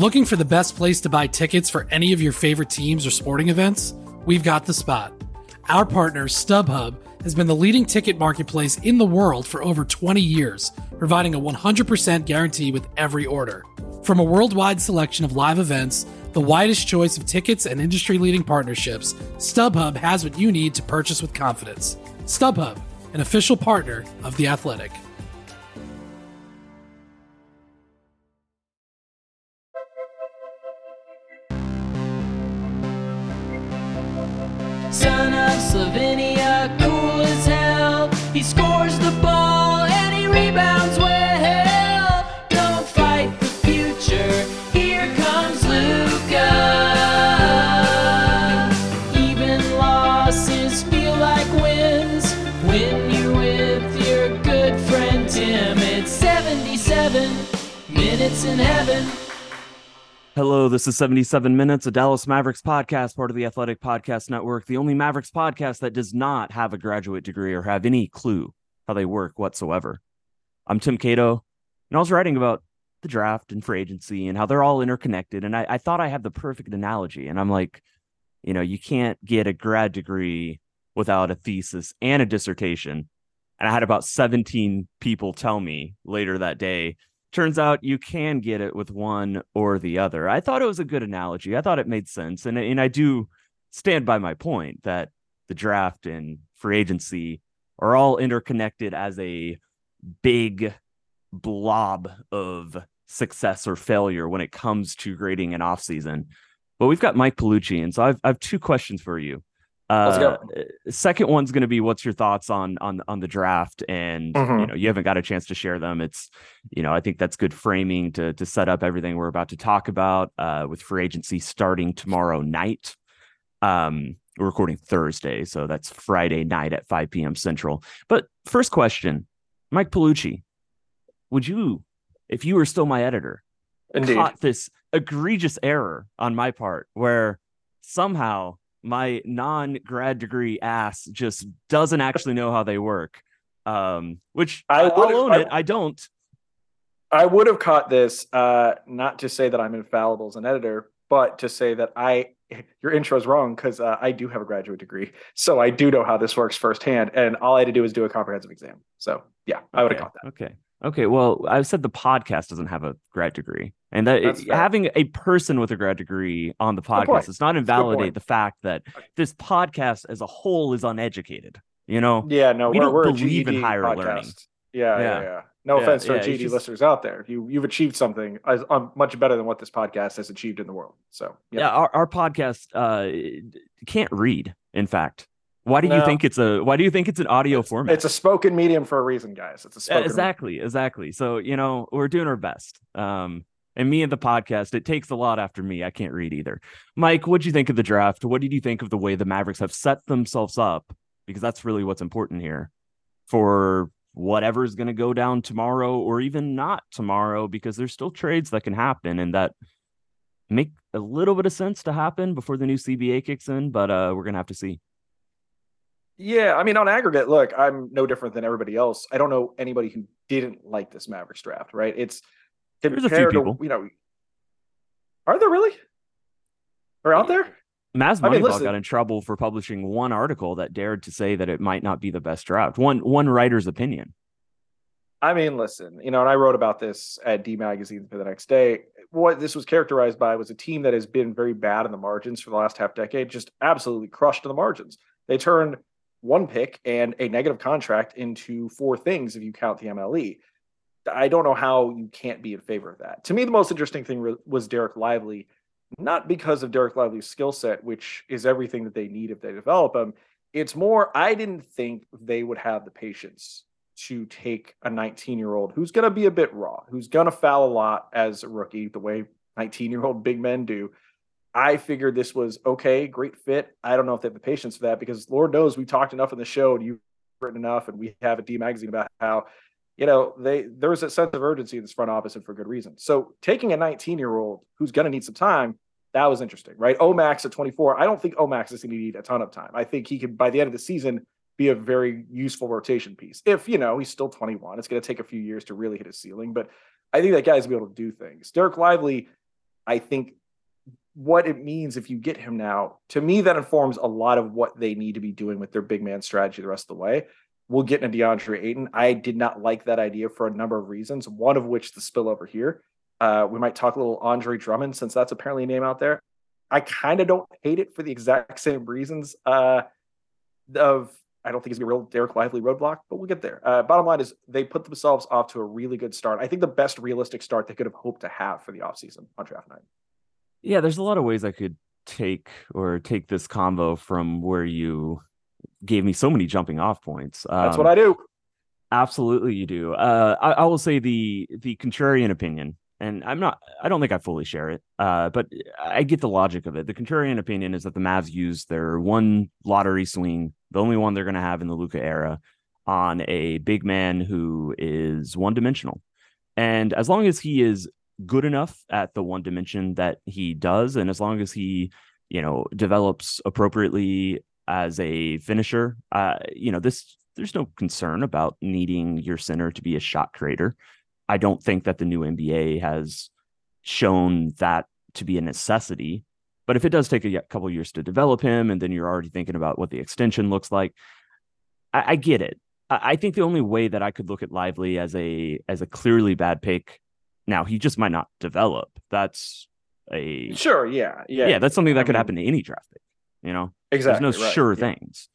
Looking for the best place to buy tickets for any of your favorite teams or sporting events? We've got the spot. Our partner, StubHub, has been the leading ticket marketplace in the world for over 20 years, providing a 100% guarantee with every order. From a worldwide selection of live events, the widest choice of tickets and industry-leading partnerships, StubHub has what you need to purchase with confidence. StubHub, an official partner of The Athletic. Son of Slovenia, cool as hell. He scores the ball and he rebounds well. Don't fight the future, here comes Luka. Even losses feel like wins when you're with your good friend Tim. It's 77 minutes in heaven. Hello, this is 77 Minutes, a Dallas Mavericks podcast, part of the Athletic Podcast Network, the only Mavericks podcast that does not have a graduate degree or have any clue how they work whatsoever. I'm Tim Cato, and I was writing about the draft and free agency and how they're all interconnected, and I thought I had the perfect analogy, and I'm like, you can't get a grad degree without a thesis and a dissertation, and I had about 17 people tell me later that day, turns out you can get it with one or the other. I thought it was a good analogy. I thought it made sense. And I do stand by my point that the draft and free agency are all interconnected as a big blob of success or failure when it comes to grading an offseason. But we've got Mike Paolucci. And so I have two questions for you. Let's go. Second one's going to be what's your thoughts on the draft, and you haven't got a chance to share them. It's I think that's good framing to set up everything we're about to talk about with free agency starting tomorrow night. We're recording Thursday, so that's Friday night at 5 p.m. Central. But first question, Mike Paolucci, would you, if you were still my editor, caught this egregious error on my part where somehow my non-grad degree ass just doesn't actually know how they work, which I'll own it. I don't. I would have caught this, not to say that I'm infallible as an editor, but to say that your intro is wrong because I do have a graduate degree. So I do know how this works firsthand. And all I had to do was do a comprehensive exam. So yeah, I would have caught that. Okay. Well, I said the podcast doesn't have a grad degree, and that having a person with a grad degree on the podcast does not invalidate the fact that this podcast as a whole is uneducated. Yeah, no, we don't we're believe a GED in higher podcast. learning. Yeah. No offense to our GED listeners out there. You've achieved something much better than what this podcast has achieved in the world. So our podcast can't read. In fact. Why do you think it's an audio format? It's a spoken medium for a reason, guys. It's a spoken exactly. So, we're doing our best. And me and the podcast, it takes a lot after me. I can't read either. Mike, what'd you think of the draft? What did you think of the way the Mavericks have set themselves up? Because that's really what's important here for whatever's going to go down tomorrow or even not tomorrow, because there's still trades that can happen and that make a little bit of sense to happen before the new CBA kicks in. But we're going to have to see. Yeah, I mean, on aggregate, look, I'm no different than everybody else. I don't know anybody who didn't like this Mavericks draft, right? It's there's a few people. Are there really? Or out there? Mavs Moneyball got in trouble for publishing one article that dared to say that it might not be the best draft. One writer's opinion. I mean, listen, and I wrote about this at D Magazine for the next day. What this was characterized by was a team that has been very bad in the margins for the last half decade, just absolutely crushed in the margins. They turned one pick and a negative contract into four things if you count the MLE. I don't know how you can't be in favor of that. To me, the most interesting thing was Derek Lively, not because of Derek Lively's skill set, which is everything that they need if they develop him. It's more, I didn't think they would have the patience to take a 19-year-old who's going to be a bit raw, who's going to foul a lot as a rookie, the way 19-year-old big men do. I figured this was okay, great fit. I don't know if they have the patience for that because Lord knows we talked enough on the show and you've written enough, and we have a D Magazine about how, there's a sense of urgency in this front office and for good reason. So taking a 19-year-old who's going to need some time, that was interesting, right? Omax at 24. I don't think Omax is going to need a ton of time. I think he could, by the end of the season, be a very useful rotation piece. If, he's still 21, it's going to take a few years to really hit his ceiling, but I think that guy's going to be able to do things. Derek Lively, I think what it means if you get him now, to me, that informs a lot of what they need to be doing with their big man strategy the rest of the way. We'll get into DeAndre Ayton. I did not like that idea for a number of reasons, one of which the spillover here. We might talk a little Andre Drummond, since that's apparently a name out there. I kind of don't hate it for the exact same reasons I don't think it's a real Derek Lively roadblock, but we'll get there. Bottom line is they put themselves off to a really good start. I think the best realistic start they could have hoped to have for the offseason on draft night. Yeah, there's a lot of ways I could take this convo from where you gave me so many jumping off points. That's what I do. Absolutely, you do. I will say the contrarian opinion, and I don't think I fully share it, but I get the logic of it. The contrarian opinion is that the Mavs used their one lottery swing, the only one they're going to have in the Luka era, on a big man who is one-dimensional. And as long as he is good enough at the one dimension that he does, and as long as he, develops appropriately as a finisher, there's no concern about needing your center to be a shot creator. I don't think that the new NBA has shown that to be a necessity, but if it does take a couple years to develop him, and then you're already thinking about what the extension looks like, I get it. I think the only way that I could look at Lively as a clearly bad pick, now he just might not develop. That's sure, yeah. That's something that could happen to any draft pick. Exactly. There's no sure things.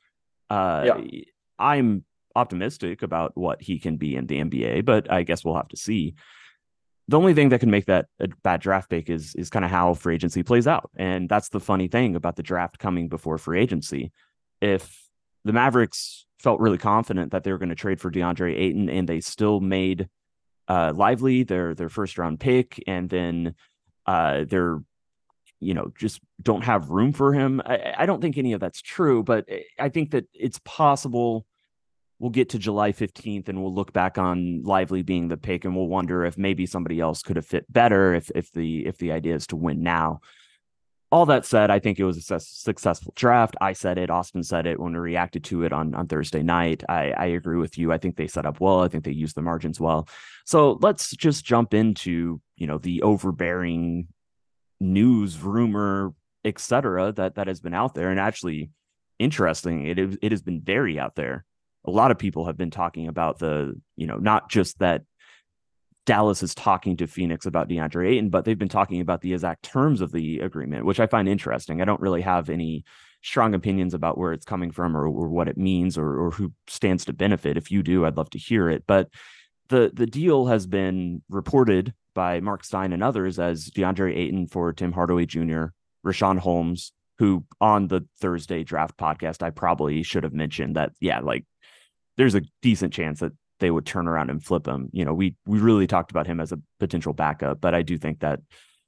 I'm optimistic about what he can be in the NBA, but I guess we'll have to see. The only thing that can make that a bad draft pick is kind of how free agency plays out. And that's the funny thing about the draft coming before free agency. If the Mavericks felt really confident that they were going to trade for DeAndre Ayton, and they still made Lively their first round pick, and then they're just don't have room for him, I don't think any of that's true, but I think that it's possible we'll get to July 15th and we'll look back on Lively being the pick, and we'll wonder if maybe somebody else could have fit better if the idea is to win now. All that said, I think it was a successful draft. I said it. Austin said it when we reacted to it on Thursday night. I agree with you. I think they set up well. I think they used the margins well. So let's just jump into, the overbearing news, rumor, etc. that has been out there. And actually, interesting, it has been very out there. A lot of people have been talking about not just that Dallas is talking to Phoenix about DeAndre Ayton, but they've been talking about the exact terms of the agreement, which I find interesting. I don't really have any strong opinions about where it's coming from or what it means or who stands to benefit. If you do, I'd love to hear it. But the deal has been reported by Mark Stein and others as DeAndre Ayton for Tim Hardaway Jr., Richaun Holmes, who on the Thursday draft podcast, I probably should have mentioned that, there's a decent chance that they would turn around and flip him. We really talked about him as a potential backup, but I do think that,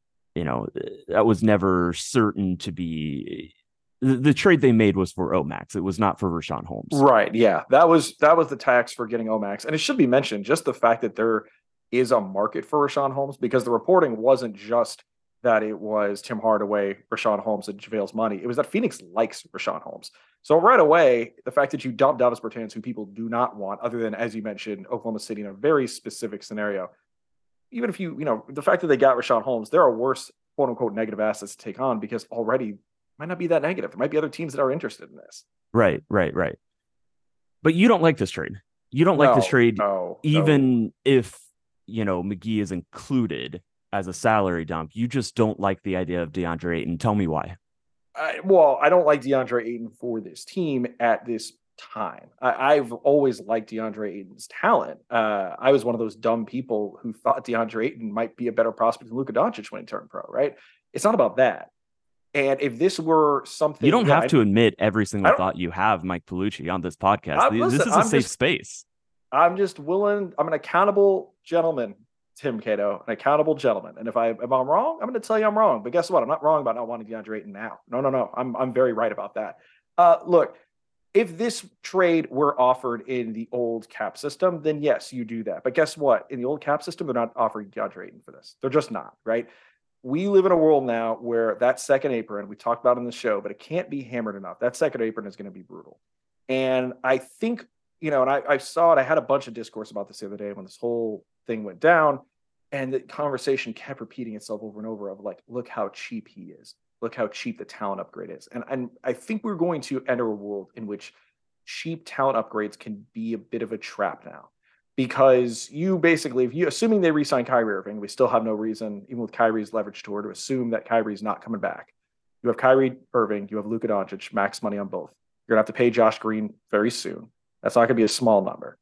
that was never certain to be. The trade they made was for Omax. It was not for Richaun Holmes. Right. Yeah. That was the tax for getting Omax. And it should be mentioned, just the fact that there is a market for Richaun Holmes, because the reporting wasn't just that it was Tim Hardaway, Richaun Holmes, and JaVale's money. It was that Phoenix likes Richaun Holmes. So right away, the fact that you dump Davis Bertans, who people do not want, other than, as you mentioned, Oklahoma City in a very specific scenario, even if the fact that they got Richaun Holmes, there are worse, quote unquote, negative assets to take on, because already might not be that negative. There might be other teams that are interested in this. Right. But you don't like this trade. You don't like this trade, even if, McGee is included as a salary dump. You just don't like the idea of DeAndre Ayton. Tell me why. I don't like DeAndre Ayton for this team at this time. I've always liked DeAndre Ayton's talent. I was one of those dumb people who thought DeAndre Ayton might be a better prospect than Luka Doncic when he turned pro, right? It's not about that. And if this were something... You don't have to admit every single thought you have, Mike Palucci, on this podcast. This is a safe space. I'm just willing... I'm an accountable gentleman, Tim Cato, an accountable gentleman. And if I'm wrong, I'm going to tell you I'm wrong. But guess what? I'm not wrong about not wanting DeAndre Ayton now. No. I'm very right about that. Look, if this trade were offered in the old cap system, then yes, you do that. But guess what? In the old cap system, they're not offering DeAndre Ayton for this. They're just not, right? We live in a world now where that second apron, we talked about in the show, but it can't be hammered enough. That second apron is going to be brutal. And I think, and I saw it. I had a bunch of discourse about this the other day when this whole thing went down. And the conversation kept repeating itself over and over of like, look how cheap he is. Look how cheap the talent upgrade is. And I think we're going to enter a world in which cheap talent upgrades can be a bit of a trap now. Because you basically, if you assuming they re-sign Kyrie Irving, we still have no reason, even with Kyrie's leverage tour, to assume that Kyrie's not coming back. You have Kyrie Irving, you have Luka Doncic, max money on both. You're gonna have to pay Josh Green very soon. That's not gonna be a small number.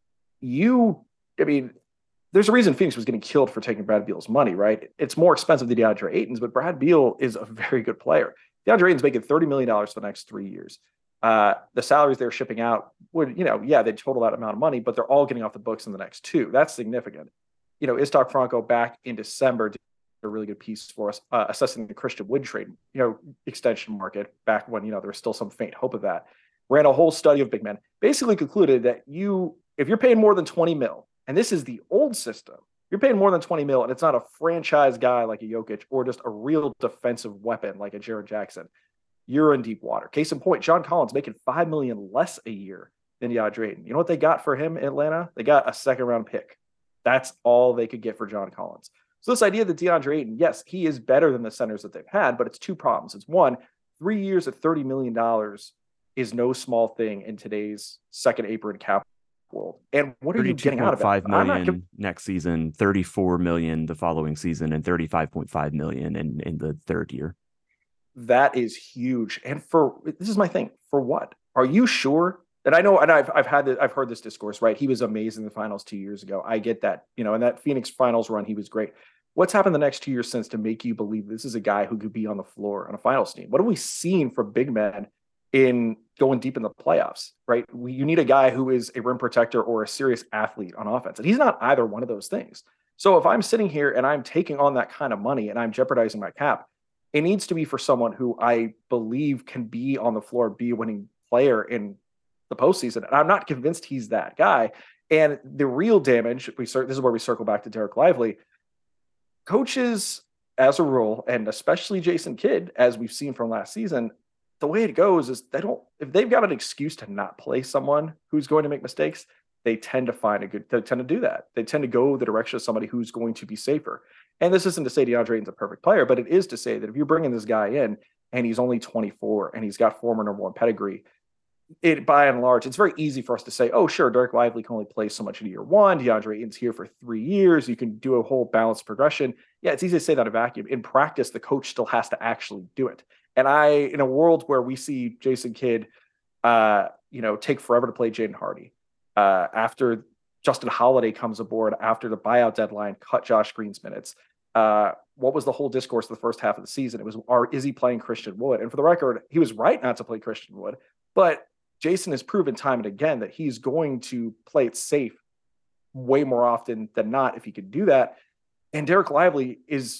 There's a reason Phoenix was getting killed for taking Brad Beal's money, right? It's more expensive than DeAndre Ayton's, but Brad Beal is a very good player. DeAndre Ayton's making $30 million for the next 3 years. The salaries they're shipping out would, they total that amount of money, but they're all getting off the books in the next 2. That's significant. Istok Franco back in December did a really good piece for us, assessing the Christian Wood trade, extension market back when, there was still some faint hope of that. Ran a whole study of big men, basically concluded that if you're paying more than 20 mil, and this is the old system, you're paying more than 20 mil, and it's not a franchise guy like a Jokic or just a real defensive weapon like a Jaren Jackson, you're in deep water. Case in point, John Collins making $5 million less a year than DeAndre Ayton. You know what they got for him in Atlanta? They got a second-round pick. That's all they could get for John Collins. So this idea that DeAndre Ayton, yes, he is better than the centers that they've had, but it's 2 problems. It's one, 3 years at $30 million is no small thing in today's second apron cap world. And what are you getting out of it? $32.5 million next season, $34 million the following season, and $35.5 million in the third year. That is huge. And this is my thing. For what? Are you sure? And I know, and I've heard this discourse, right? He was amazing in the finals 2 years ago. I get that, in that Phoenix finals run, he was great. What's happened the next 2 years since to make you believe this is a guy who could be on the floor on a finals team? What have we seen from big men in going deep in the playoffs, right? You need a guy who is a rim protector or a serious athlete on offense. And he's not either one of those things. So if I'm sitting here and I'm taking on that kind of money and I'm jeopardizing my cap, it needs to be for someone who I believe can be on the floor, be a winning player in the postseason. And I'm not convinced he's that guy. And the real damage, this is where we circle back to Derek Lively. Coaches, as a rule, and especially Jason Kidd, as we've seen from last season, the way it goes is if they've got an excuse to not play someone who's going to make mistakes, they tend to do that. They tend to go the direction of somebody who's going to be safer. And this isn't to say DeAndre Ayton's a perfect player, but it is to say that if you're bringing this guy in and he's only 24 and he's got former number 1 pedigree, by and large, it's very easy for us to say, oh, sure, Derek Lively can only play so much in year 1. DeAndre Ayton's here for 3 years. You can do a whole balanced progression. Yeah, it's easy to say that in a vacuum. In practice, the coach still has to actually do it. And in a world where we see Jason Kidd, take forever to play Jaden Hardy, after Justin Holiday comes aboard after the buyout deadline, cut Josh Green's minutes. What was the whole discourse of the first half of the season? It was, is he playing Christian Wood? And for the record, he was right not to play Christian Wood, but Jason has proven time and again that he's going to play it safe way more often than not if he could do that. And Derek Lively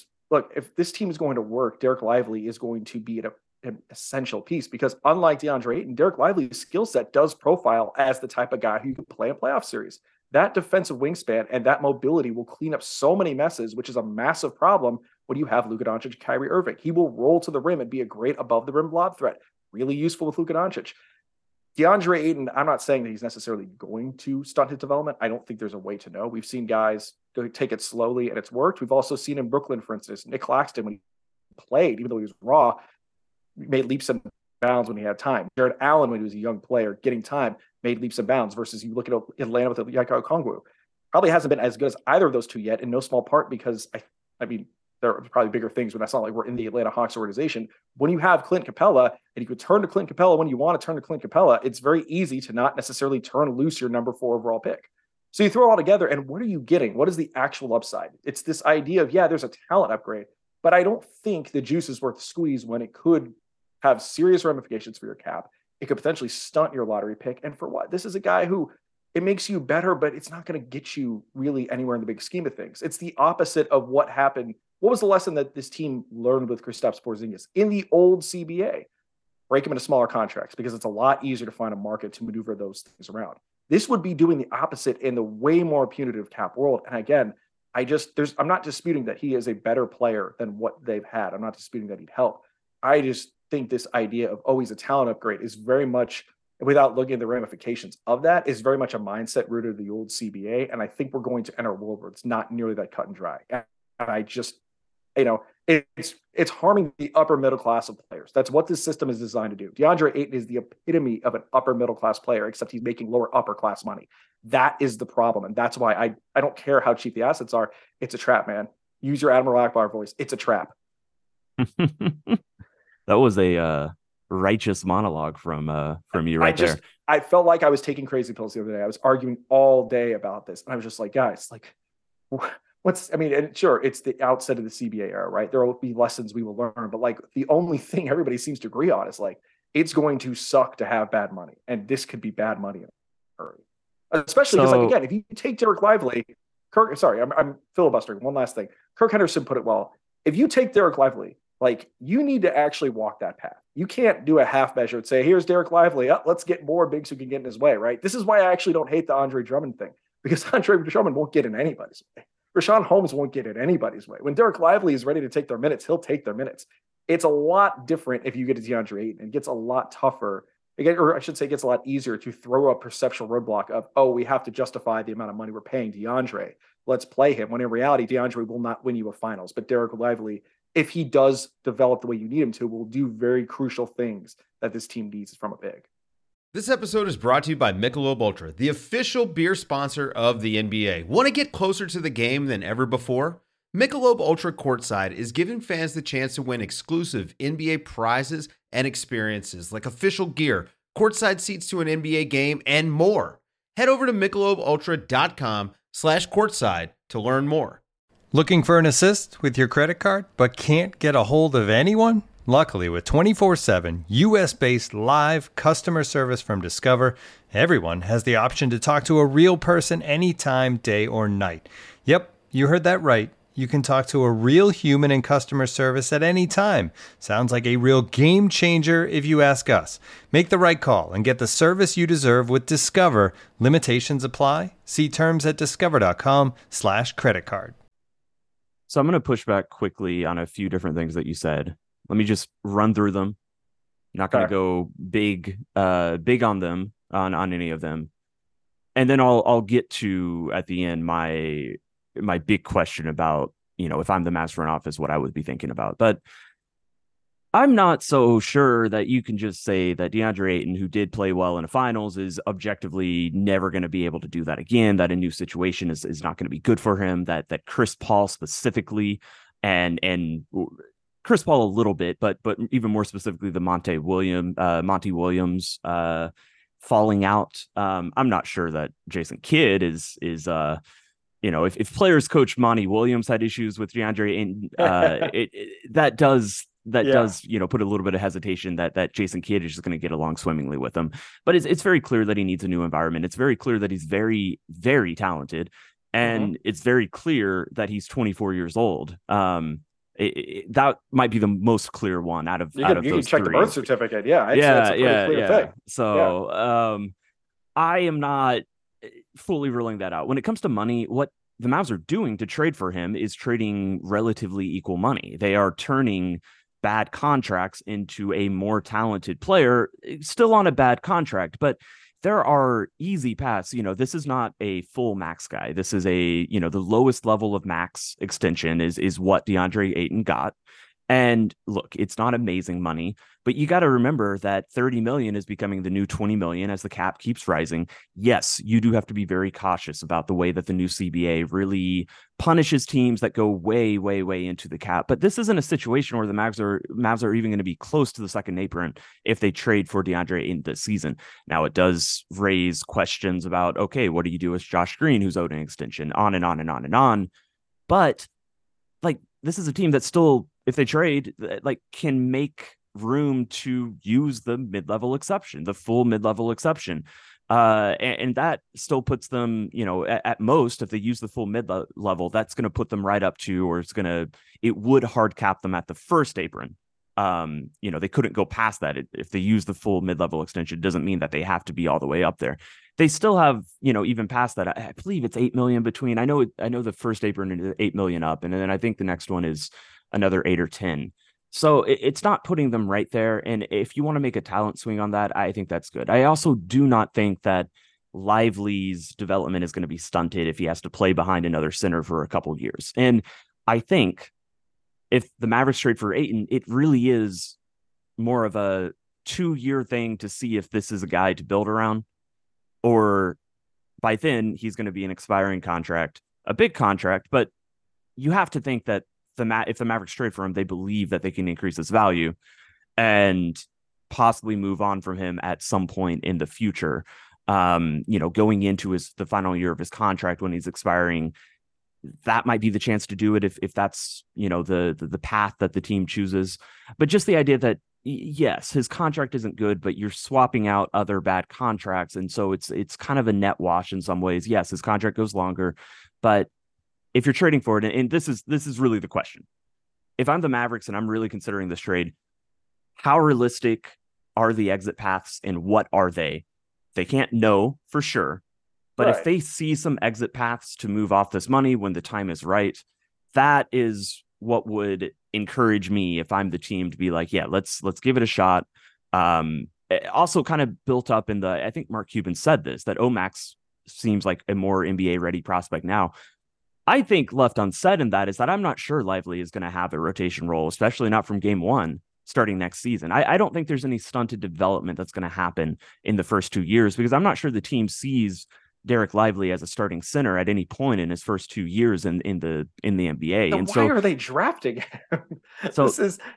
if this team is going to work, Derek Lively is going to be an essential piece because unlike DeAndre Ayton, Derek Lively's skill set does profile as the type of guy who can play a playoff series. That defensive wingspan and that mobility will clean up so many messes, which is a massive problem when you have Luka Doncic and Kyrie Irving. He will roll to the rim and be a great above the rim lob threat. Really useful with Luka Doncic. DeAndre Ayton, I'm not saying that he's necessarily going to stunt his development. I don't think there's a way to know. We've seen guys take it slowly and it's worked. We've also seen in Brooklyn, for instance, Nick Claxton, when he played, even though he was raw, made leaps and bounds when he had time. Jared Allen, when he was a young player, getting time, made leaps and bounds versus you look at Atlanta with Onyeka Okongwu. Probably hasn't been as good as either of those two yet, in no small part because, there are probably bigger things when that's not like we're in the Atlanta Hawks organization. When you have Clint Capella and you could turn to Clint Capella when you want to turn to Clint Capella, it's very easy to not necessarily turn loose your number 4 overall pick. So you throw it all together and what are you getting? What is the actual upside? It's this idea of, there's a talent upgrade, but I don't think the juice is worth the squeeze when it could have serious ramifications for your cap. It could potentially stunt your lottery pick. And for what? This is a guy who it makes you better, but it's not going to get you really anywhere in the big scheme of things. It's the opposite of what happened. What was the lesson that this team learned with Kristaps Porzingis in the old CBA? Break him into smaller contracts because it's a lot easier to find a market to maneuver those things around. This would be doing the opposite in the way more punitive cap world. And again, I'm not disputing that he is a better player than what they've had. I'm not disputing that he'd help. I just think this idea of, he's a talent upgrade is very much without looking at the ramifications of that, is very much a mindset rooted in the old CBA. And I think we're going to enter a world where it's not nearly that cut and dry. And I just, it's harming the upper middle class of players. That's what this system is designed to do. DeAndre Ayton is the epitome of an upper middle class player, except he's making lower upper class money. That is the problem. And that's why I don't care how cheap the assets are. It's a trap, man. Use your Admiral Akbar voice. It's a trap. That was a righteous monologue from you right there. I felt like I was taking crazy pills the other day. I was arguing all day about this. And I was just like, guys, like, and sure, it's the outset of the CBA era, right? There will be lessons we will learn. But like the only thing everybody seems to agree on is like, it's going to suck to have bad money. And this could be bad money in a hurry. Especially because, like, again, if you take Derek Lively, I'm filibustering. One last thing. Kirk Henderson put it well. If you take Derek Lively, like, you need to actually walk that path. You can't do a half measure and say, here's Derek Lively. Let's get more bigs who can get in his way, right? This is why I actually don't hate the Andre Drummond thing, because Andre Drummond won't get in anybody's way. Rashawn Holmes won't get in anybody's way. When Derek Lively is ready to take their minutes, he'll take their minutes. It's a lot different if you get to DeAndre Ayton. It gets a lot tougher, or I should say, it gets a lot easier to throw a perceptual roadblock of, oh, we have to justify the amount of money we're paying DeAndre. Let's play him. When in reality, DeAndre will not win you a finals. But Derek Lively, if he does develop the way you need him to, will do very crucial things that this team needs from a big. This episode is brought to you by Michelob Ultra, the official beer sponsor of the NBA. Want to get closer to the game than ever before? Michelob Ultra Courtside is giving fans the chance to win exclusive NBA prizes and experiences like official gear, courtside seats to an NBA game, and more. Head over to MichelobUltra.com/courtside to learn more. Looking for an assist with your credit card but can't get a hold of anyone? Luckily, with 24/7 US-based live customer service from Discover, everyone has the option to talk to a real person anytime, day or night. Yep, you heard that right. You can talk to a real human in customer service at any time. Sounds like a real game changer if you ask us. Make the right call and get the service you deserve with Discover. Limitations apply. See terms at discover.com/creditcard. So I'm going to push back quickly on a few different things that you said. Let me just run through them. Not going to go big on them, on any of them. And then I'll get to, at the end, my big question about, if I'm the Mavs front office, what I would be thinking about. But I'm not so sure that you can just say that DeAndre Ayton, who did play well in the finals, is objectively never going to be able to do that again, that a new situation is not going to be good for him, that Chris Paul specifically, and Chris Paul a little bit, but even more specifically the Monty Williams falling out. I'm not sure that Jason Kidd is if players coach Monty Williams had issues with DeAndre Ayton, that does put a little bit of hesitation that Jason Kidd is just going to get along swimmingly with him. But it's very clear that he needs a new environment. It's very clear that he's very, very talented, and it's very clear that he's 24 years old. That might be the most clear one out of those three. You can check the birth certificate. Yeah. It's a pretty clear thing. So I am not fully ruling that out. When it comes to money, what the Mavs are doing to trade for him is trading relatively equal money. They are turning bad contracts into a more talented player, still on a bad contract, but there are easy paths. This is not a full max guy. This is the lowest level of max extension is what DeAndre Ayton got. And look, it's not amazing money, but you got to remember that 30 million is becoming the new 20 million as the cap keeps rising. Yes, you do have to be very cautious about the way that the new CBA really punishes teams that go way, way, way into the cap. But this isn't a situation where the Mavs are even going to be close to the second apron if they trade for DeAndre Ayton this season. Now, it does raise questions about, okay, what do you do with Josh Green, who's owed an extension, on and on and on and on. But this is a team that still, if they trade, can make room to use the mid-level exception, the full mid-level exception. And that still puts them, at most, if they use the full mid-level, that's going to put them right up to, or it would hard cap them at the first apron. They couldn't go past that. If they use the full mid-level extension, it doesn't mean that they have to be all the way up there. They still have, even past that, I believe it's 8 million between. I know the first apron is 8 million up, and then I think the next one is another 8 or 10. So it's not putting them right there. And if you want to make a talent swing on that, I think that's good. I also do not think that Lively's development is going to be stunted if he has to play behind another center for a couple of years. And I think if the Mavericks trade for Ayton, it really is more of a 2-year thing to see if this is a guy to build around, or by then he's going to be an expiring contract, a big contract. But you have to think that if the Mavericks trade for him, they believe that they can increase his value and possibly move on from him at some point in the future. Going into the final year of his contract when he's expiring, that might be the chance to do it if that's, the path that the team chooses. But just the idea that, yes, his contract isn't good, but you're swapping out other bad contracts. And so it's kind of a net wash in some ways. Yes, his contract goes longer, but if you're trading for it, and this is really the question. If I'm the Mavericks and I'm really considering this trade, how realistic are the exit paths and what are they? They can't know for sure. But Right. if they see some exit paths to move off this money when the time is right, that is what would encourage me if I'm the team to be like, yeah, let's give it a shot. Also kind of built up I think Mark Cuban said this, that Omax seems like a more NBA ready prospect now. I think left unsaid in that is that I'm not sure Lively is going to have a rotation role, especially not from game one starting next season. I don't think there's any stunted development that's going to happen in the first 2 years, because I'm not sure the team sees Derek Lively as a starting center at any point in his first 2 years in the NBA. And why are they drafting him? So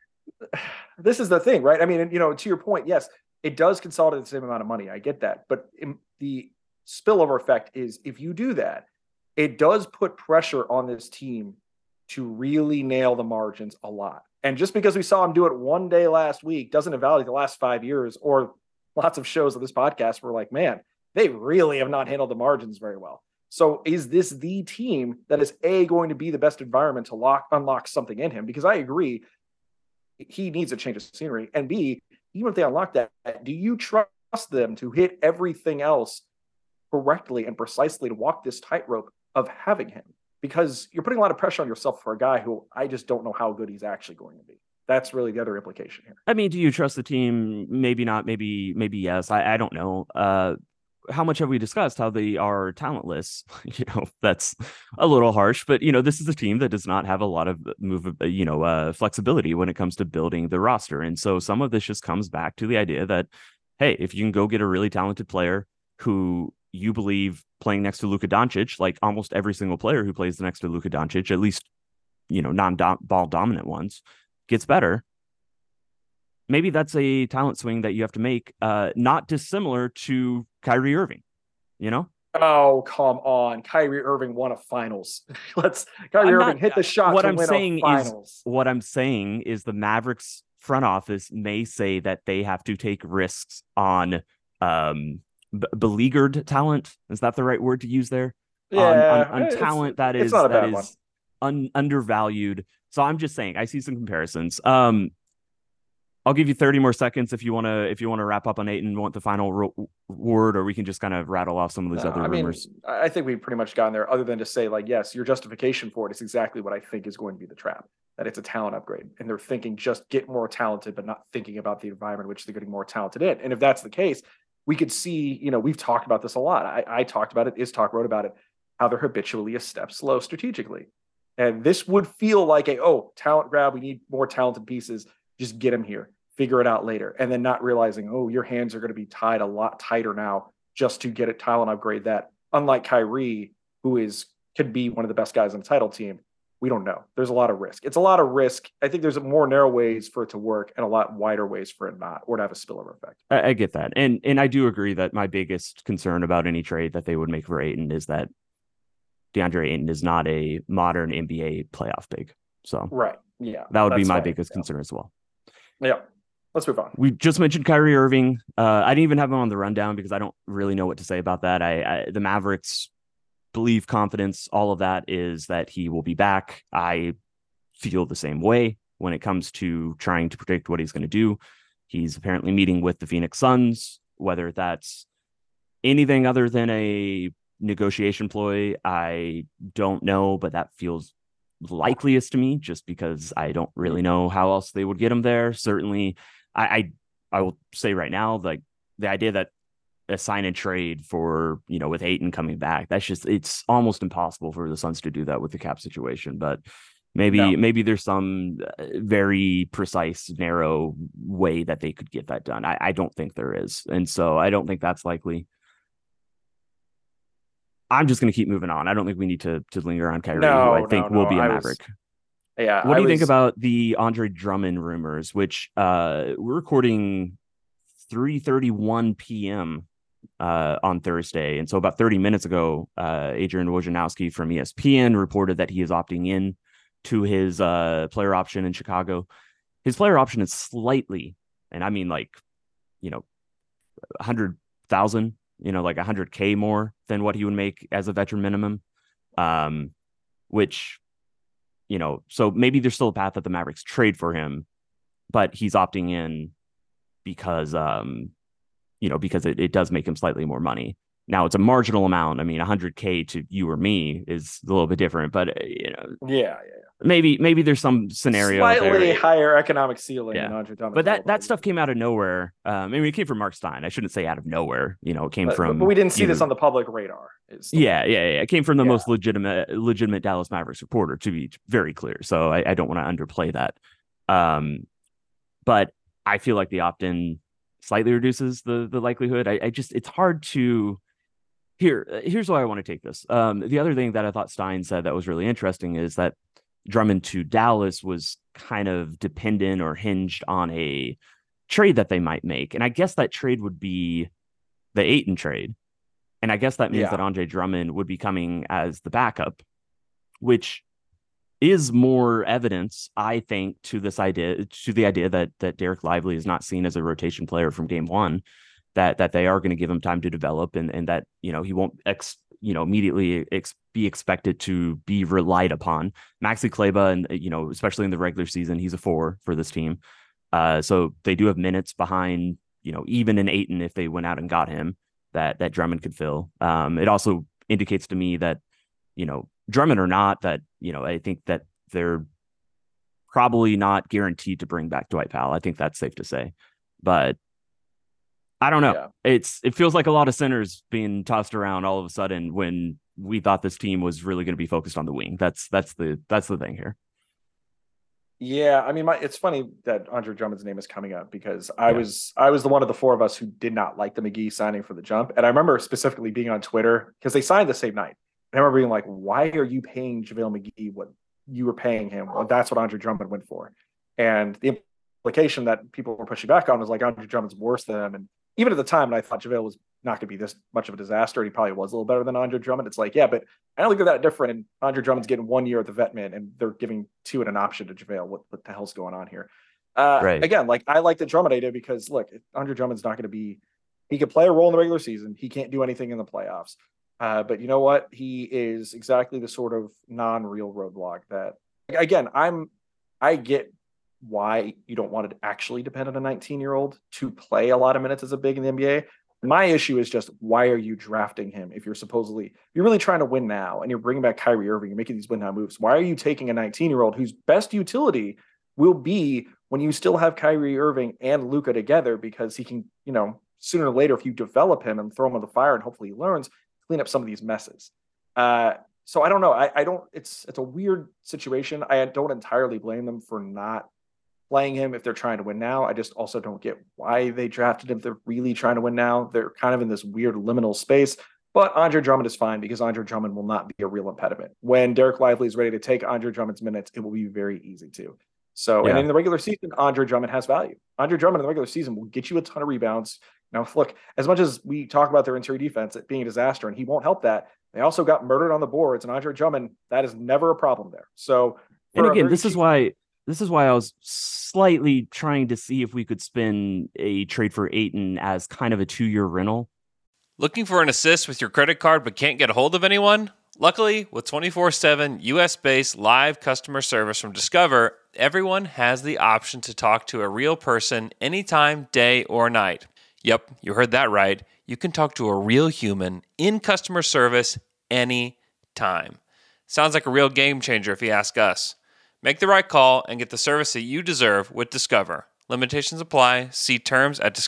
this is the thing, right? I mean, to your point, yes, it does consolidate the same amount of money. I get that. But the spillover effect is, if you do that, it does put pressure on this team to really nail the margins a lot. And just because we saw him do it one day last week doesn't invalidate the last 5 years, or lots of shows of this podcast were like, man, they really have not handled the margins very well. So is this the team that is going to be the best environment to unlock something in him? Because I agree, he needs a change of scenery. And B, even if they unlock that, do you trust them to hit everything else correctly and precisely to walk this tightrope of having him? Because you're putting a lot of pressure on yourself for a guy who I just don't know how good he's actually going to be. That's really the other implication here. I mean, do you trust the team? Maybe not. Maybe yes. I don't know. How much have we discussed how they are talentless? That's a little harsh, but this is a team that does not have a lot of flexibility when it comes to building the roster. And so some of this just comes back to the idea that, hey, if you can go get a really talented player who you believe playing next to Luka Doncic, like almost every single player who plays next to Luka Doncic, at least, non-ball dominant ones, gets better. Maybe that's a talent swing that you have to make, not dissimilar to Kyrie Irving, Oh, come on. Kyrie Irving won a finals. Kyrie Irving hit the shot to win a finals. What I'm saying is the Mavericks front office may say that they have to take risks on beleaguered talent. Is that the right word to use there? Yeah, on talent that is undervalued. So I'm just saying, I see some comparisons. I'll give you 30 more seconds if you want to wrap up on Ayton and want the final word, or we can just kind of rattle off some of these other rumors. I think we've pretty much gotten there, other than to say, like, yes, your justification for it is exactly what I think is going to be the trap, that it's a talent upgrade. And they're thinking just get more talented, but not thinking about the environment which they're getting more talented in. And if that's the case, we could see, we've talked about this a lot. I talked about it, Istalk wrote about it, how they're habitually a step slow strategically. And this would feel like talent grab, we need more talented pieces, just get them here. Figure it out later, and then not realizing, your hands are going to be tied a lot tighter now just to get a talent upgrade that, unlike Kyrie, who could be one of the best guys on the title team, we don't know. There's a lot of risk. It's a lot of risk. I think there's more narrow ways for it to work and a lot wider ways for it not, or to have a spillover effect. I get that. And I do agree that my biggest concern about any trade that they would make for Ayton is that DeAndre Ayton is not a modern NBA playoff big. So right. Yeah. That would be my biggest concern as well. Yeah. Let's move on. We just mentioned Kyrie Irving. I didn't even have him on the rundown because I don't really know what to say about that. The Mavericks believe, confidence, all of that is that he will be back. I feel the same way when it comes to trying to predict what he's going to do. He's apparently meeting with the Phoenix Suns, whether that's anything other than a negotiation ploy, I don't know, but that feels likeliest to me, just because I don't really know how else they would get him there. Certainly, I will say right now, like the idea that a sign and trade for, with Ayton coming back, it's almost impossible for the Suns to do that with the cap situation. But maybe there's some very precise, narrow way that they could get that done. I don't think there is. And so I don't think that's likely. I'm just going to keep moving on. I don't think we need to linger on Kyrie, who I think will be a Maverick. What do you think about the Andre Drummond rumors, which we're recording 3:31 p.m. On Thursday. And so about 30 minutes ago, Adrian Wojnarowski from ESPN reported that he is opting in to his player option in Chicago. His player option is slightly, and I mean like, 100,000, like 100K more than what he would make as a veteran minimum. Which, so maybe there's still a path that the Mavericks trade for him, but he's opting in because, because it does make him slightly more money. Now it's a marginal amount. I mean, 100K to you or me is a little bit different, but maybe there's some scenario slightly higher economic ceiling than Andre Drummond. But that stuff came out of nowhere. It came from Mark Stein. I shouldn't say out of nowhere. It came from. But we didn't see this on the public radar. It came from the most legitimate Dallas Mavericks reporter, to be very clear. So I don't want to underplay that. But I feel like the opt-in slightly reduces the likelihood. It's hard to. Here's why I want to take this. The other thing that I thought Stein said that was really interesting is that Drummond to Dallas was kind of dependent or hinged on a trade that they might make. And I guess that trade would be the Ayton trade. And I guess that means that Andre Drummond would be coming as the backup, which is more evidence, I think, to the idea that Derek Lively is not seen as a rotation player from game one, that they are going to give him time to develop and that, he won't immediately be expected to be relied upon. Maxi Kleber, and especially in the regular season, he's a 4 for this team. So they do have minutes behind, even in Ayton, if they went out and got him, that Drummond could fill. It also indicates to me that, Drummond or not, that, I think that they're probably not guaranteed to bring back Dwight Powell. I think that's safe to say, but I don't know. Yeah. It feels like a lot of centers being tossed around all of a sudden when we thought this team was really going to be focused on the wing. That's the thing here. Yeah, I mean, it's funny that Andre Drummond's name is coming up because I was the one of the four of us who did not like the McGee signing for the jump, and I remember specifically being on Twitter because they signed the same night. And I remember being like, "Why are you paying JaVale McGee what you were paying him? Well, that's what Andre Drummond went for." And the implication that people were pushing back on was like Andre Drummond's worse than him, and even at the time, I thought JaVale was not going to be this much of a disaster. He probably was a little better than Andre Drummond. It's like, yeah, but I don't think they're that different. And Andre Drummond's getting 1 year at the vet min, and they're giving 2 and an option to JaVale. What the hell's going on here? Right. Again, like I like the Drummond idea because look, Andre Drummond's not going to be. He could play a role in the regular season. He can't do anything in the playoffs. But you know what? He is exactly the sort of non-real roadblock that. Again, I get why you don't want to actually depend on a 19-year-old to play a lot of minutes as a big in the NBA. My issue is just why are you drafting him if you're really trying to win now and you're bringing back Kyrie Irving, you're making these win now moves. Why are you taking a 19-year-old whose best utility will be when you still have Kyrie Irving and Luka together because he can, sooner or later, if you develop him and throw him on the fire and hopefully he learns, clean up some of these messes. So I don't know. I don't. It's a weird situation. I don't entirely blame them for not playing him if they're trying to win now. I just also don't get why they drafted him if they're really trying to win now. They're kind of in this weird liminal space. But Andre Drummond is fine because Andre Drummond will not be a real impediment. When Derek Lively is ready to take Andre Drummond's minutes, it will be very easy to. So, And in the regular season, Andre Drummond has value. Andre Drummond in the regular season will get you a ton of rebounds. Now, look, as much as we talk about their interior defense being a disaster, and he won't help that, they also got murdered on the boards, and Andre Drummond, that is never a problem there. So, and again, this is why I was slightly trying to see if we could spin a trade for Ayton as kind of a 2-year rental. Looking for an assist with your credit card but can't get a hold of anyone? Luckily, with 24/7 US-based live customer service from Discover, everyone has the option to talk to a real person anytime, day or night. Yep, you heard that right. You can talk to a real human in customer service anytime. Sounds like a real game changer if you ask us. Make the right call and get the service that you deserve with Discover. Limitations apply. See terms at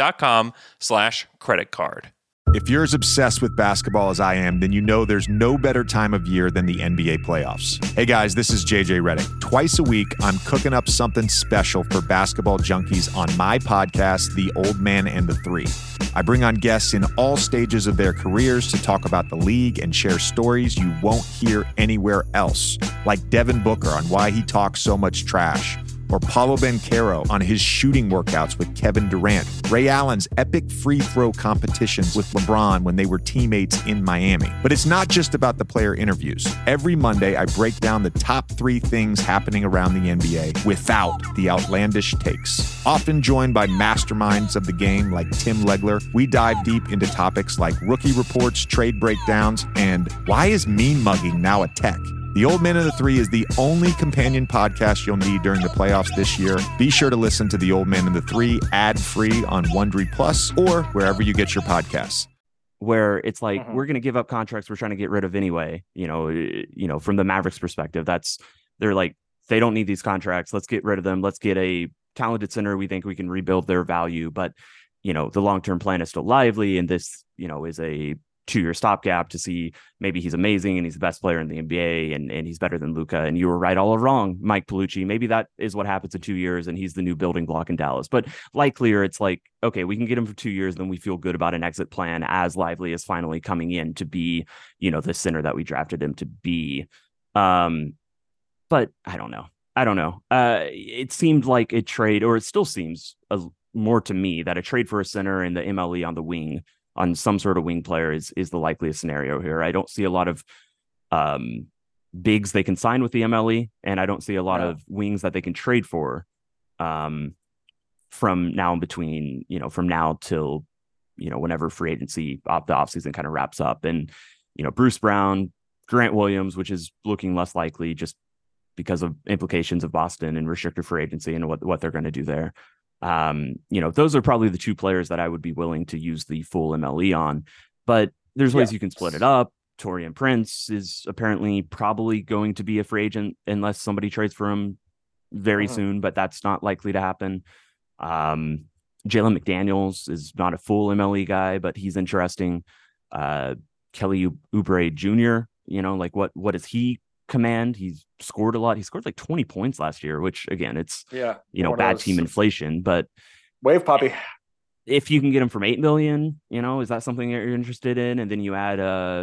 discover.com/creditcard. If you're as obsessed with basketball as I am, then you know there's no better time of year than the NBA playoffs. Hey guys, this is JJ Redick. Twice a week, I'm cooking up something special for basketball junkies on my podcast, The Old Man and the Three. I bring on guests in all stages of their careers to talk about the league and share stories you won't hear anywhere else, like Devin Booker on why he talks so much trash, or Paulo Banchero on his shooting workouts with Kevin Durant, Ray Allen's epic free throw competitions with LeBron when they were teammates in Miami. But it's not just about the player interviews. Every Monday, I break down the top 3 things happening around the NBA without the outlandish takes. Often joined by masterminds of the game like Tim Legler, we dive deep into topics like rookie reports, trade breakdowns, and why is mean mugging now a tech? The Old Man and the Three is the only companion podcast you'll need during the playoffs this year. Be sure to listen to The Old Man and the Three ad-free on Wondery Plus or wherever you get your podcasts. Where it's like, we're going to give up contracts we're trying to get rid of anyway. From the Mavericks perspective, they're like, they don't need these contracts. Let's get rid of them. Let's get a talented center. We think we can rebuild their value. But, the long-term plan is still lively. And this, is a 2-year stopgap to see maybe he's amazing and he's the best player in the NBA and he's better than Luka. And you were right all along, Mike Palucci. Maybe that is what happens in 2 years and he's the new building block in Dallas. But likelier, it's like, okay, we can get him for 2 years, then we feel good about an exit plan as Lively is finally coming in to be, the center that we drafted him to be. But I don't know. It seemed like a trade, or it still seems more to me that a trade for a center and the MLE on the wing, on some sort of wing player is the likeliest scenario here. I don't see a lot of bigs they can sign with the MLE, and I don't see a lot of wings that they can trade for from now till, whenever free agency, the offseason kind of wraps up. And, Bruce Brown, Grant Williams, which is looking less likely just because of implications of Boston and restricted free agency and what they're going to do there. Those are probably the 2 players that I would be willing to use the full MLE on, but there's ways you can split it up. Taurean Prince is apparently probably going to be a free agent unless somebody trades for him very soon, but that's not likely to happen. Jalen McDaniels is not a full MLE guy, but he's interesting. Kelly Oubre Jr., what does he command? He's scored a lot. He scored like 20 points last year, which again, it's bad team inflation, but wave poppy. If you can get him from $8 million, is that something that you're interested in? And then you add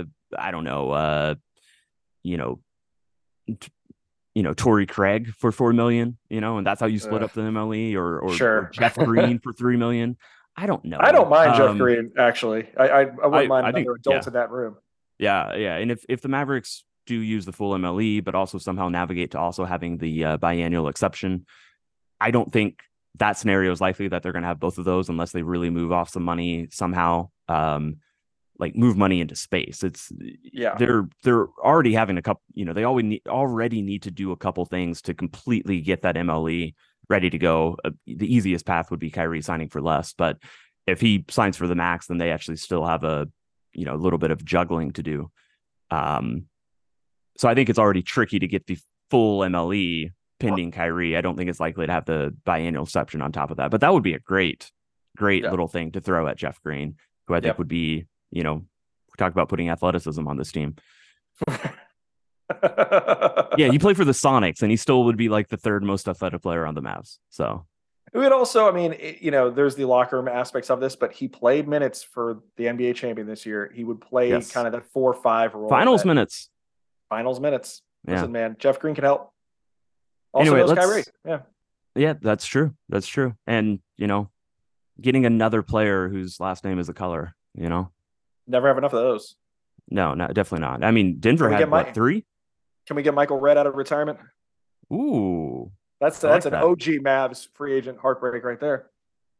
Torrey Craig for $4 million, and that's how you split up the MLE, or Jeff Green for $3 million. I don't know. I don't mind Jeff Green, actually. I wouldn't mind another adult in that room. Yeah. And if the Mavericks do use the full MLE, but also somehow navigate to also having the biannual exception, I don't think that scenario is likely that they're going to have both of those unless they really move off some money somehow, move money into space. They're already having a couple, they already need to do a couple things to completely get that MLE ready to go. The easiest path would be Kyrie signing for less, but if he signs for the max, then they actually still have a little bit of juggling to do. So I think it's already tricky to get the full MLE pending Kyrie. I don't think it's likely to have the biannual exception on top of that, but that would be a great little thing to throw at Jeff Green, who I think would be, we talk about putting athleticism on this team. Yeah, he played for the Sonics and he still would be like the 3rd most athletic player on the Mavs. So it would also, there's the locker room aspects of this, but he played minutes for the NBA champion this year. He would play kind of that 4-5 role. Finals minutes. Listen, man, Jeff Green can help. Also knows Kyrie. Yeah, that's true. And, getting another player whose last name is a color, Never have enough of those. No, definitely not. I mean, Denver had 3? Can we get Michael Redd out of retirement? Ooh. That's an OG Mavs free agent heartbreak right there.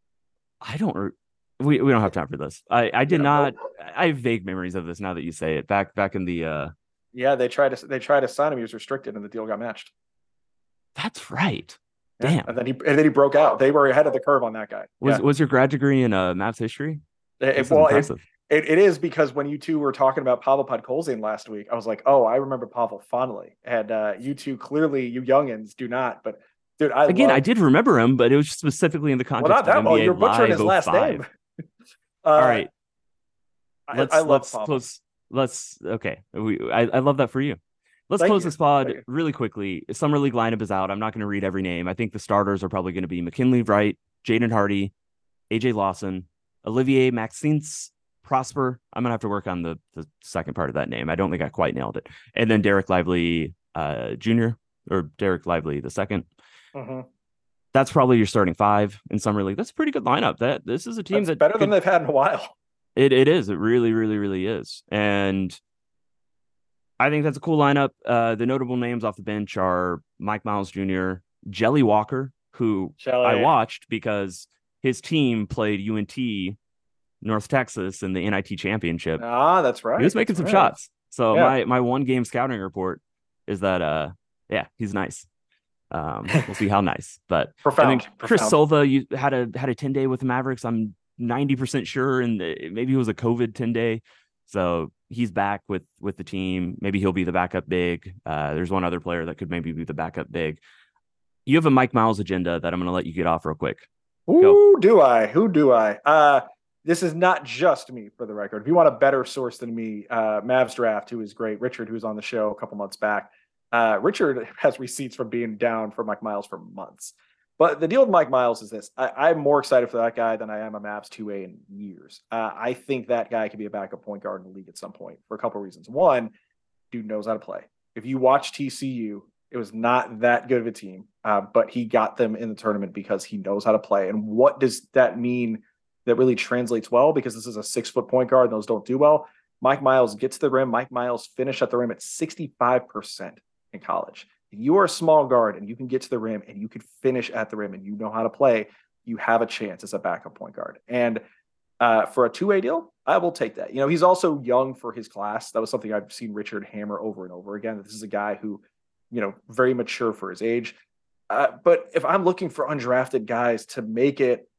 We don't have time for this. I did not. I have vague memories of this now that you say it. Back in the they tried to sign him. He was restricted and the deal got matched. That's right. Damn. And then he broke out. They were ahead of the curve on that guy. Was your grad degree in Mavs history? Impressive. It is because when you two were talking about Pavel Podkolzin last week, I was like, oh, I remember Pavel fondly. And you two clearly, you youngins, do not. But dude, I did remember him, but it was specifically in the context not that of well. NBA You're butchering Live his last 05. name. All right, I love Pavel. I love that for you. Let's Thank close you. this pod Thank you. really quickly. Summer League lineup is out. I'm not going to read every name. I think the starters are probably going to be McKinley Wright, Jaden Hardy, AJ Lawson, Olivier Maxence Prosper. I'm going to have to work on the second part of that name. I don't think I quite nailed it. And then Derek Lively Jr. or Derek Lively the second. Mm-hmm. That's probably your starting five in Summer League. That's a pretty good lineup. This is a team that's better than they've had in a while. It is. It really, really, really is. And I think that's a cool lineup. The notable names off the bench are Mike Miles Jr., Jelly Walker, who I watched because his team played UNT North Texas in the NIT championship. Ah, that's right. He was making some shots. So yeah. my one game scouting report is that he's nice. We'll see how nice. But profound. Chris Silva, you had a 10-day with the Mavericks. I'm 90% sure, and maybe it was a COVID 10-day. So he's back with the team. Maybe he'll be the backup big. There's one other player that could maybe be the backup big. You have a Mike Miles agenda that I'm going to let you get off real quick. Who do I? This is not just me, for the record. If you want a better source than me, Mavs Draft, who is great, Richard, who was on the show a couple months back. Richard has receipts from being down for Mike Miles for months. But the deal with Mike Miles is this. I'm more excited for that guy than I am a Mavs 2A in years. I think that guy could be a backup point guard in the league at some point for a couple of reasons. One, dude knows how to play. If you watch TCU, it was not that good of a team, but he got them in the tournament because he knows how to play. And what does that mean that really translates well? Because this is a 6-foot point guard and those don't do well. Mike Miles gets to the rim. Mike Miles finished at the rim at 65% in college. If you are a small guard and you can get to the rim and you can finish at the rim and you know how to play, you have a chance as a backup point guard. And for a 2A deal, I will take that. He's also young for his class. That was something I've seen Richard hammer over and over again. This is a guy who, very mature for his age. But if I'm looking for undrafted guys to make it,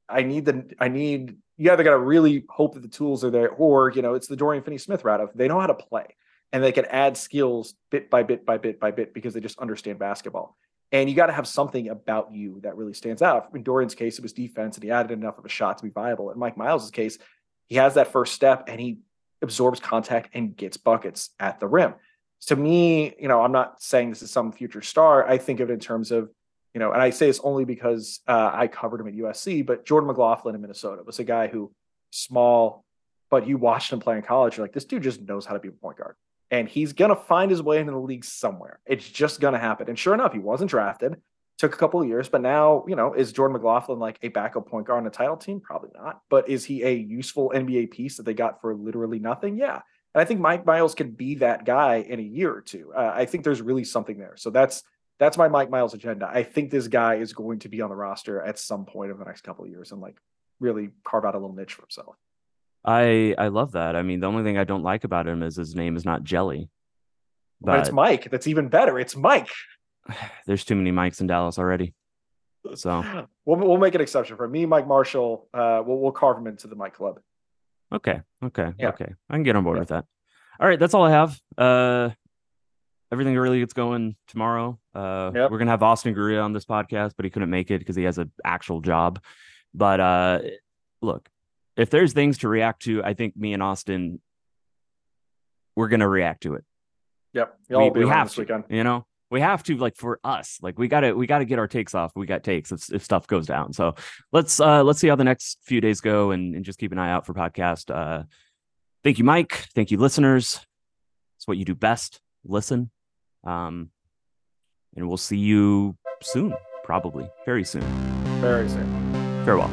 you either got to really hope that the tools are there, or, it's the Dorian Finney-Smith route of they know how to play and they can add skills bit by bit by bit by bit because they just understand basketball. And you got to have something about you that really stands out. In Dorian's case, it was defense, and he added enough of a shot to be viable. In Mike Miles' case, he has that first step and he absorbs contact and gets buckets at the rim. To me, I'm not saying this is some future star. I think of it in terms of, and I say this only because I covered him at USC, but Jordan McLaughlin in Minnesota was a guy who small, but you watched him play in college. You're like, this dude just knows how to be a point guard. And he's going to find his way into the league somewhere. It's just going to happen. And sure enough, he wasn't drafted. Took a couple of years, but now, is Jordan McLaughlin like a backup point guard on a title team? Probably not. But is he a useful NBA piece that they got for literally nothing? Yeah. And I think Mike Miles could be that guy in a year or two. I think there's really something there. So that's my Mike Miles agenda. I think this guy is going to be on the roster at some point in the next couple of years and really carve out a little niche for himself. I love that. I mean, the only thing I don't like about him is his name is not Jelly. But it's Mike. That's even better. It's Mike. There's too many Mikes in Dallas already. So we'll make an exception for me, Mike Marshall. We'll carve him into the Mike Club. Okay. Yeah. Okay. I can get on board with that. All right. That's all I have. Everything really gets going tomorrow. We're going to have Austin Guria on this podcast, but he couldn't make it because he has an actual job. But look, if there's things to react to, I think me and Austin, we're going to react to it. Yep. We have this weekend. We have to, for us, we got to get our takes off. We got takes if stuff goes down. So let's see how the next few days go and just keep an eye out for podcast. Thank you, Mike. Thank you, listeners. It's what you do best. Listen. And we'll see you soon, probably very soon. Very soon. Farewell.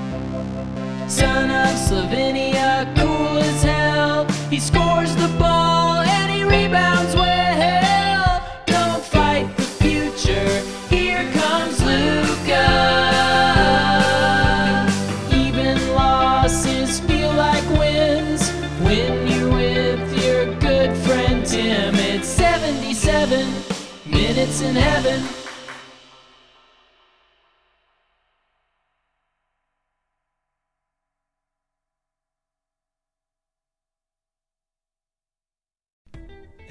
Son of Slovenia, cool as hell. He scores the ball and he rebounds well. Don't fight the future. Here comes Luka. Even losses feel like wins when you're with your good friend Tim. It's 77 minutes in heaven.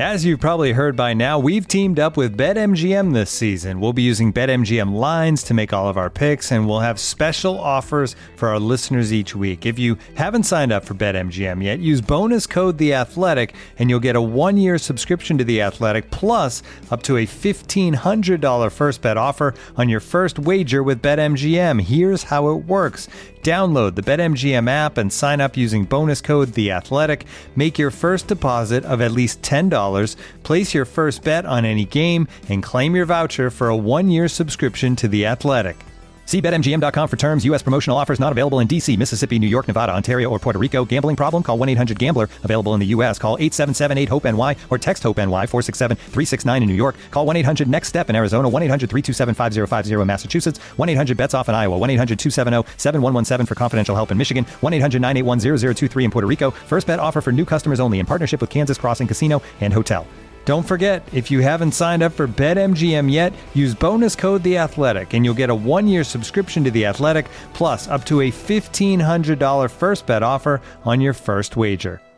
As you've probably heard by now, we've teamed up with BetMGM this season. We'll be using BetMGM lines to make all of our picks, and we'll have special offers for our listeners each week. If you haven't signed up for BetMGM yet, use bonus code The Athletic, and you'll get a 1-year subscription to The Athletic, plus up to a $1,500 first bet offer on your first wager with BetMGM. Here's how it works. Download the BetMGM app and sign up using bonus code The Athletic. Make your first deposit of at least $10. Place your first bet on any game and claim your voucher for a 1-year subscription to The Athletic. See BetMGM.com for terms. U.S. promotional offers not available in D.C., Mississippi, New York, Nevada, Ontario, or Puerto Rico. Gambling problem? Call 1-800-GAMBLER. Available in the U.S. Call 877-8-HOPE-NY or text HOPE-NY 467-369 in New York. Call 1-800-NEXT-STEP in Arizona. 1-800-327-5050 in Massachusetts. 1-800-BETS-OFF in Iowa. 1-800-270-7117 for confidential help in Michigan. 1-800-981-0023 in Puerto Rico. First bet offer for new customers only in partnership with Kansas Crossing Casino and Hotel. Don't forget, if you haven't signed up for BetMGM yet, use bonus code The Athletic, and you'll get a 1-year subscription to The Athletic, plus up to a $1,500 first bet offer on your first wager.